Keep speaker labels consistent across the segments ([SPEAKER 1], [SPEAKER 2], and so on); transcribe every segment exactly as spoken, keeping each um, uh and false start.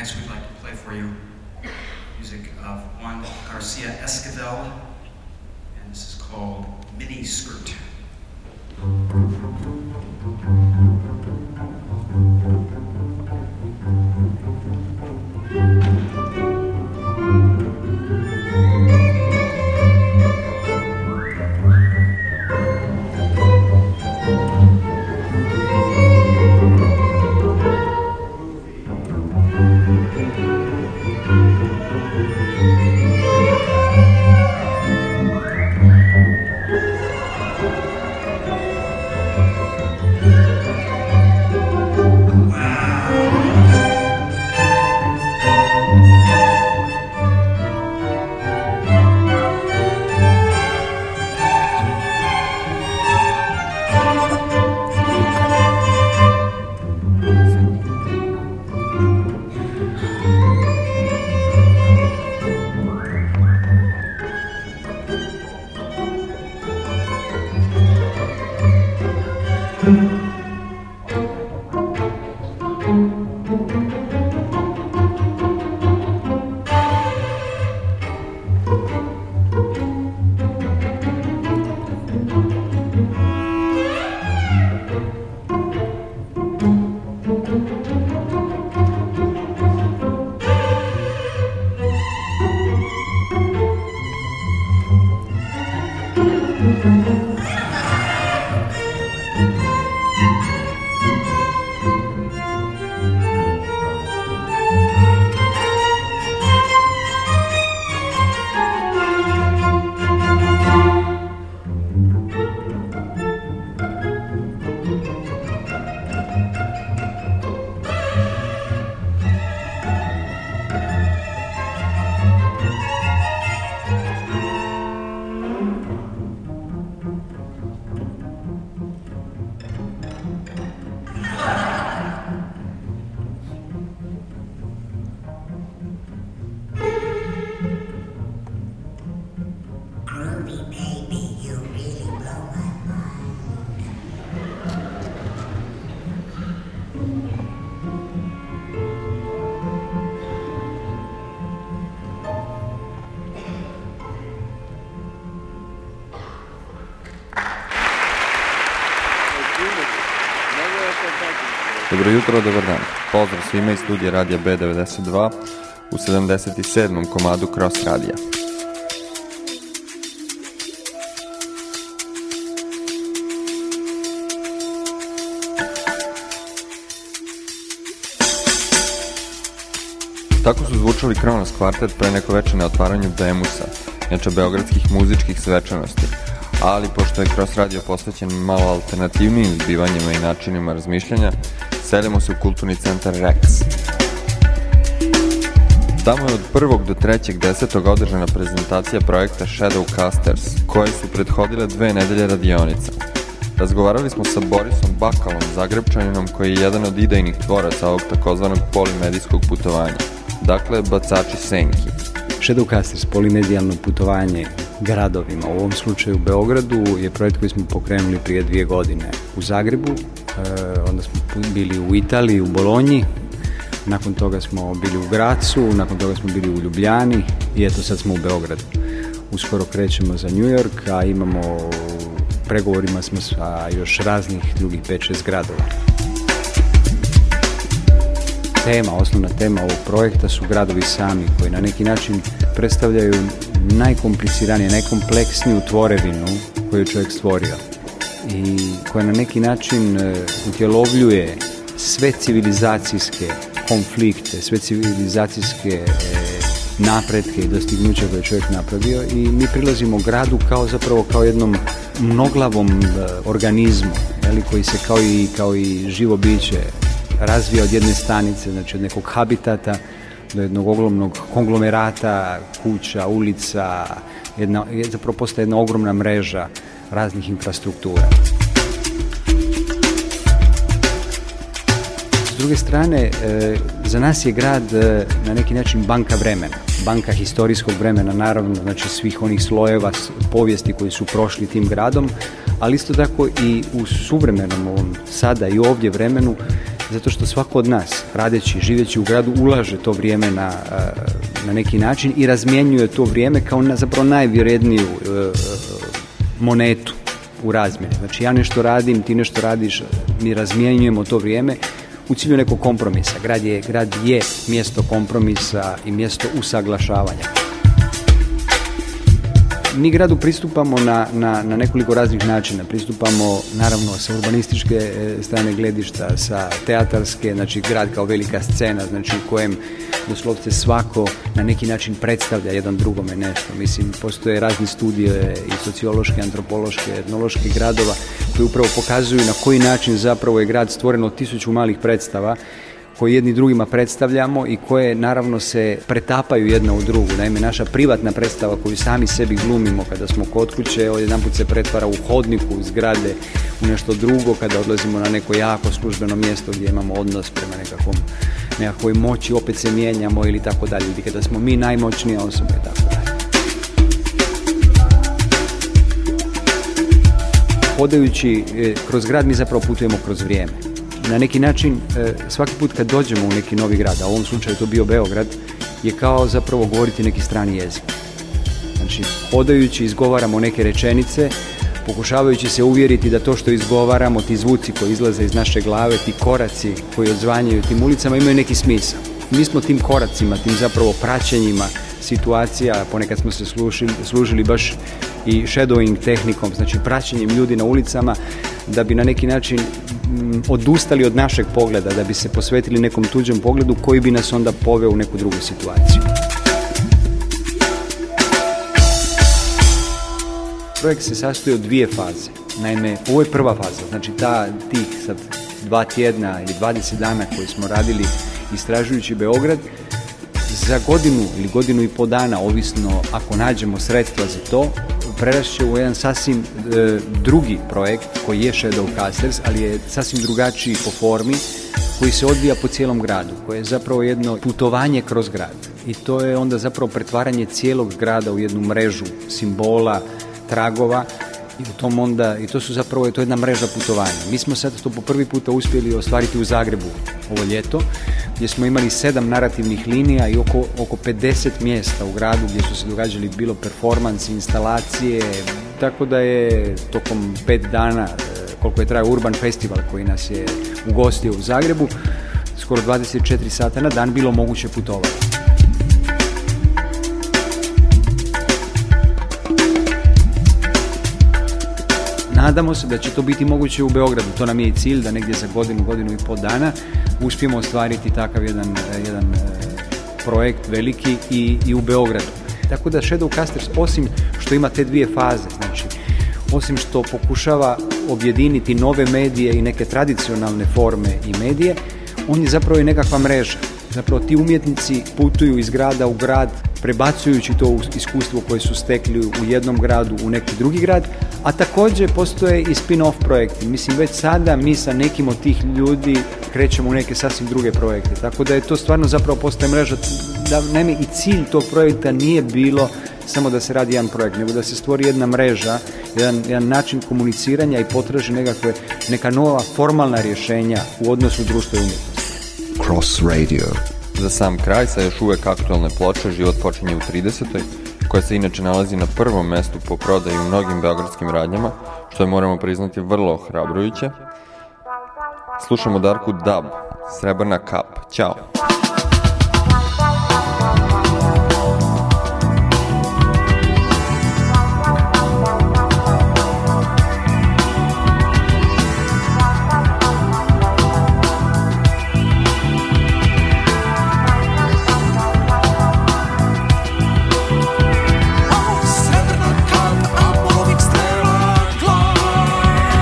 [SPEAKER 1] next we'd like to play for you music of Juan Garcia Esquivel, and this is called Mini Skirt.
[SPEAKER 2] Dobro jutro, dobar dan. Pozdrav svima iz studija Radija B devedeset dva u sedamdeset sedmom komadu Cross Radija. Tako su zvučali Kronos kvartet pre neko veče na otvaranju Bemusa, inače beogradskih muzičkih svečanosti. Ali pošto je Cross Radio posvećen malo alternativnim zbivanjima i načinima razmišljanja, selimo se u kulturni centar Rex. Tamo je od prvog do trećeg desetog održana prezentacija projekta Shadowcasters, koje su prethodile dve nedelje radionica. Razgovarali smo sa Borisom Bakalom, Zagrebčaninom, koji je jedan od idejnih tvoraca ovog takozvanog polimedijskog putovanja, dakle bacači senki.
[SPEAKER 3] Shadowcasters, polimedijalno putovanje gradovima, u ovom slučaju u Beogradu, je projekt koji smo pokrenuli prije dvije godine u Zagrebu, e, onda smo bili u Italiji, u Bolonji, nakon toga smo bili u Gracu, nakon toga smo bili u Ljubljani i eto sad smo u Beogradu. Uskoro krećemo za New York, a imamo u pregovorima smo sa još raznih drugih pet šest gradova. Tema, osnovna tema ovog projekta su gradovi sami, koji na neki način predstavljaju najkompliciranije, najkompleksniju tvorevinu koju je čovjek stvorio i koja na neki način uh, utjelovljuje sve civilizacijske konflikte, sve civilizacijske uh, napretke i dostignuća koje je čovjek napravio i mi prilazimo gradu kao zapravo kao jednom mnoglavom uh, organizmu, jeli, koji se kao i, kao i živo biće razvija od jedne stanice, znači od nekog habitata do jednog ogromnog konglomerata, kuća, ulica, jedna, zapravo postaje jedna ogromna mreža raznih infrastruktura. S druge strane, e, za nas je grad e, na neki način banka vremena, banka historijskog vremena, naravno, znači svih onih slojeva povijesti koji su prošli tim gradom, ali isto tako i u suvremenom ovom sada i ovdje vremenu zato što svako od nas, radeći, živeći u gradu, ulaže to vrijeme na, na neki način i razmjenjuje to vrijeme kao na, zapravo najvredniju monetu u razmjeni. Znači ja nešto radim, ti nešto radiš, mi razmjenjujemo to vrijeme u cilju nekog kompromisa. Grad je, grad je mjesto kompromisa i mjesto usaglašavanja. Mi gradu pristupamo na, na, na nekoliko raznih načina. Pristupamo naravno sa urbanističke strane gledišta, sa teatarske, znači grad kao velika scena, znači u kojem doslovce svako na neki način predstavlja jedan drugome nešto. Mislim, postoje razni studije i sociološke, antropološke, etnološke gradova koji upravo pokazuju na koji način zapravo je grad stvoren od tisuću malih predstava koje jedni drugima predstavljamo i koje naravno se pretapaju jedna u drugu. Naime, naša privatna predstava koju sami sebi glumimo kada smo kod kuće, odjedanput se pretvara u hodniku zgrade, u nešto drugo, kada odlazimo na neko jako službeno mjesto gdje imamo odnos prema nekakvom, nekakvoj moći, opet se mijenjamo ili tako dalje, ili kada smo mi najmoćnija osoba i tako dalje. Hodajući kroz grad mi zapravo putujemo kroz vrijeme. Na neki način, svaki put kad dođemo u neki novi grad, a u ovom slučaju to bio Beograd, je kao zapravo govoriti neki strani jezik. Znači, hodajući izgovaramo neke rečenice, pokušavajući se uvjeriti da to što izgovaramo, ti zvuci koji izlaze iz naše glave, ti koraci koji odzvanjaju tim ulicama imaju neki smisao. Mi smo tim koracima, tim zapravo praćenjima situacija, ponekad smo se služili, služili baš i shadowing tehnikom, znači praćenjem ljudi na ulicama, da bi na neki način m, odustali od našeg pogleda, da bi se posvetili nekom tuđem pogledu koji bi nas onda poveo u neku drugu situaciju. Projekt se sastoji od dvije faze. Naime, ovo je prva faza, znači ta, tih sad dva tjedna ili dvadeset dana koji smo radili istražujući Beograd, za godinu ili godinu i po dana, ovisno ako nađemo sredstva za to, prerašće u jedan sasvim e, drugi projekt koji je Shadowcasters, ali je sasvim drugačiji po formi, koji se odvija po cijelom gradu, koje je zapravo jedno putovanje kroz grad. I to je onda zapravo pretvaranje cijelog grada u jednu mrežu simbola, tragova, i u tom onda, i to su zapravo, to je jedna mreža putovanja. Mi smo sad to po prvi puta uspjeli ostvariti u Zagrebu ovo ljeto, gdje smo imali sedam narativnih linija i oko, oko pedeset mjesta u gradu gdje su se događali bilo performansi, instalacije, tako da je tokom pet dana, koliko je trajao Urban Festival koji nas je ugostio u Zagrebu, skoro dvadeset četiri sata na dan bilo moguće putovati. Nadamo se da će to biti moguće u Beogradu. To nam je i cilj da negdje za godinu, godinu i pol dana uspijemo ostvariti takav jedan, jedan projekt veliki i, i u Beogradu. Tako da Shadowcasters, osim što ima te dvije faze, znači osim što pokušava objediniti nove medije i neke tradicionalne forme i medije, on je zapravo i nekakva mreža. Zapravo ti umjetnici putuju iz grada u grad, prebacujući to iskustvo koje su stekli u jednom gradu u neki drugi grad, a također postoje i spin-off projekti. Mislim, već sada mi sa nekim od tih ljudi krećemo u neke sasvim druge projekte. Tako da je to stvarno zapravo postaje mreža. Da, naime, i cilj tog projekta nije bilo samo da se radi jedan projekt, nego da se stvori jedna mreža, jedan, jedan način komuniciranja i potraži nekakve, neka nova formalna rješenja u odnosu društva i umjetnosti.
[SPEAKER 4] Cross Radio.
[SPEAKER 2] Za sam kraj, sa još uvek aktualne ploče Život počinje u tridesetoj, koja se inače nalazi na prvom mestu po prodaju u mnogim beogradskim radnjama, što je, moramo priznati, vrlo ohrabrujuće. Slušamo Darku Dub, Srebrna kap. Ćao!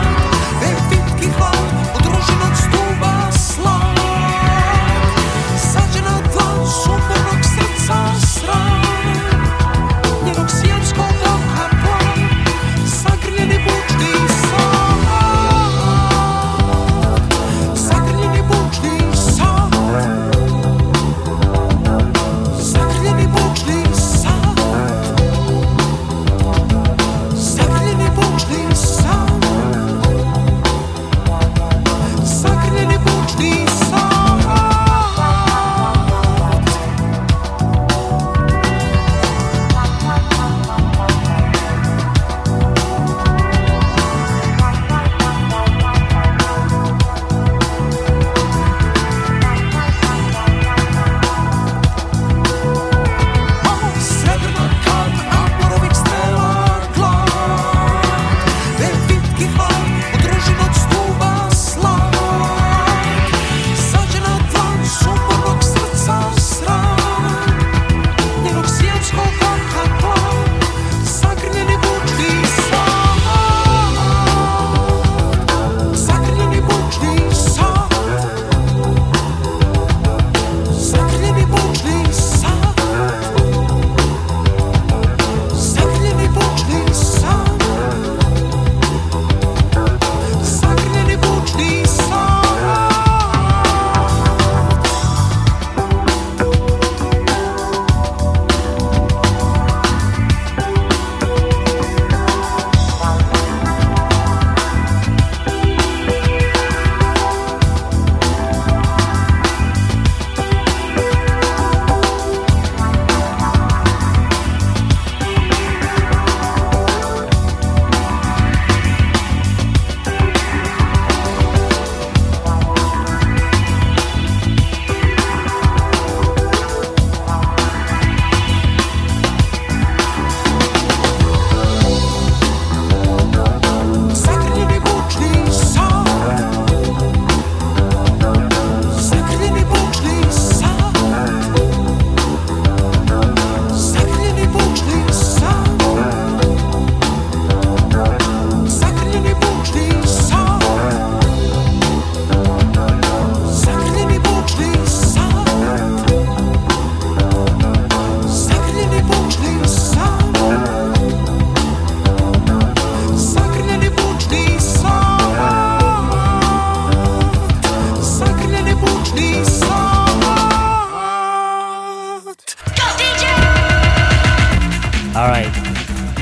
[SPEAKER 5] Ve vitki hlad od ružinog stuba slad.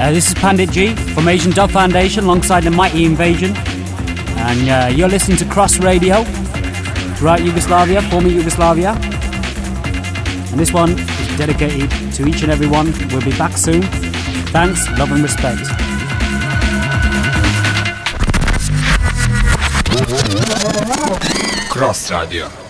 [SPEAKER 5] Uh, this is Pandit G from Asian Dub Foundation alongside the Mighty Invasion. And uh, you're listening to Cross Radio throughout Yugoslavia, former Yugoslavia. And this one is dedicated to each and every one. We'll be back soon. Thanks, love and respect.
[SPEAKER 6] Cross Radio.